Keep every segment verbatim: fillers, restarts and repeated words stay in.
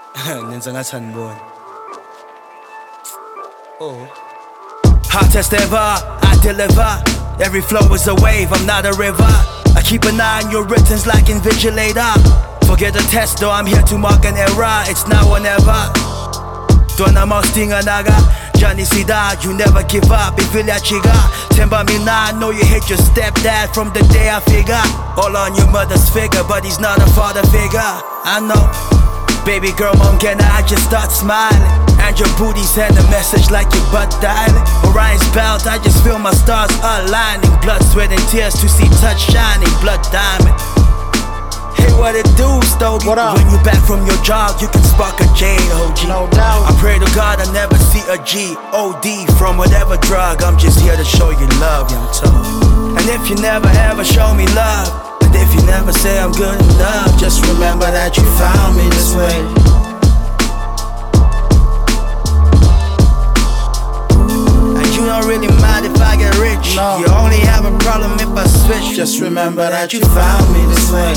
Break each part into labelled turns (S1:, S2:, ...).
S1: nenza ngathi aniboni. Oh. Hottest ever, I deliver. Every flow is a wave, I'm not a river. I keep an eye on your writtens like invigilator. Forget the test though, I'm here to mark an era. It's now or never. Dona Mostinga Naga, Johnny Sida, you never give up. Ivilia Chiga, Temba Mina, I know you hate your stepdad from the day I figure. All on your mother's figure, but he's not a father figure. I know. Baby girl, mom, can I just start smiling? And your booty send a message like your butt dialing. Orion's belt, I just feel my stars aligning. Blood, sweat and tears to see touch shining. Blood diamond. Hey, what it do, Stogie?
S2: What up?
S1: When you back from your jog, you can spark a J, O G.
S2: No doubt.
S1: I pray to God I never see a G, O D from whatever drug. I'm just here to show you love, young toad. And if you never ever show me love, and if you never say I'm good enough, just remember that you found me this way. And you don't really mind if I get rich.
S2: No.
S1: You only have a problem if I switch. Just remember that you found me this way.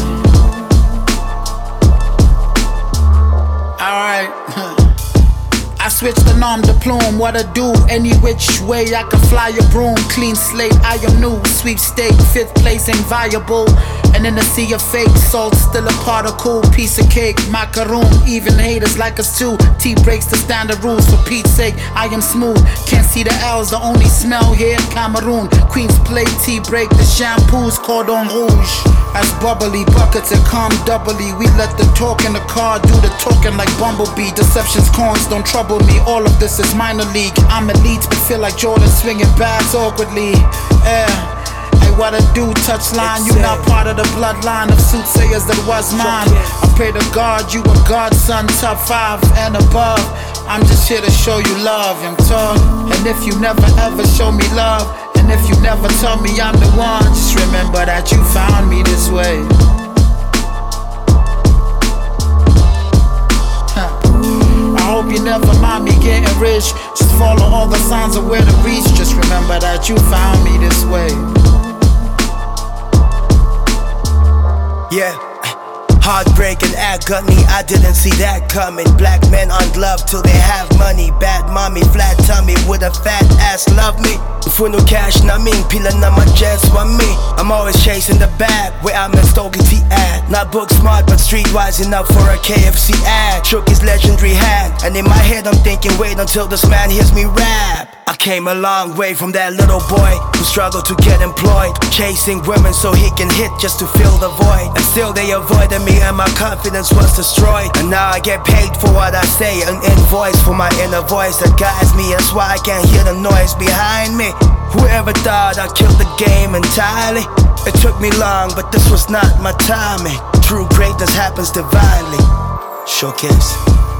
S2: Alright. I switched the nom de plume, what I do, any which way I can fly a broom. Clean slate, I am new, sweepstake, fifth place ain't viable. And in the sea of fake, salt still a particle, piece of cake, macaroon. Even haters like us too, T breaks the standard rules, for Pete's sake, I am smooth. Can't see the L's, the only smell here, Cameroon. Queen's plate, T break, the shampoos, cordon rouge. As bubbly, buckets and calm doubly. We let the talk in the car do the talking like Bumblebee. Deception's corns don't trouble me, all of this is minor league. I'm elite, but feel like Jordan swinging bats awkwardly. Yeah, hey, what I do, touchline. You not part of the bloodline of soothsayers that was mine. I pray to God, you a godson, top five and above. I'm just here to show you love, young talk. And if you never ever show me love, and if you never tell me I'm the one, just remember that you found me this way. I hope you never mind me getting rich. Just follow all the signs of where to reach. Just remember that you found me this way.
S1: Yeah. Heartbreak and agony, I didn't see that coming. Black men ungloved till they have money. Bad mommy, flat tummy with a fat ass, love me. For no cash, na ming, pila na my jets want me. I'm always chasing the bag, where I'm at Stogie T at. Not book smart, but streetwise enough for a K F C ad. Shook his legendary hand, and in my head I'm thinking, wait until this man hears me rap. I came a long way from that little boy who struggled to get employed, chasing women so he can hit just to fill the void. And still they avoided me and my confidence was destroyed. And now I get paid for what I say, an invoice for my inner voice that guides me. That's why I can't hear the noise behind me. Whoever thought I killed the game entirely? It took me long, but this was not my timing. True greatness happens divinely. Showcase.